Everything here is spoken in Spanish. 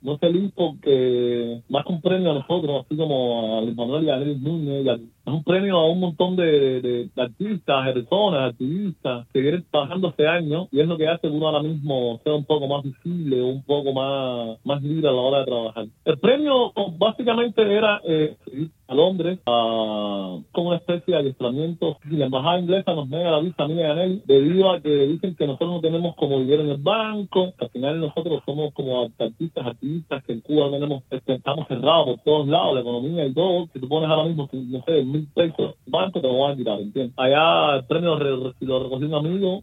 no feliz porque más que un premio a nosotros, así como a Luis Manuel y a Luis Núñez, es un premio a un montón de artistas, de personas, activistas, que vienen trabajando hace años y es lo que hace que uno ahora mismo sea un poco más visible, un poco más libre a la hora de trabajar. El premio básicamente era ir a Londres con una especie de adiestramiento. La embajada inglesa nos niega la visa a mí y a él debido a que dicen que nosotros no tenemos como dinero en el banco. Al final nosotros somos como artistas, activistas que en Cuba tenemos, estamos cerrados por todos lados, la economía y todo. Si tú pones ahora mismo, no sé, 1.000 pesos en banco, te lo van a tirar, ¿entiendes? Allá el premio lo recogió un amigo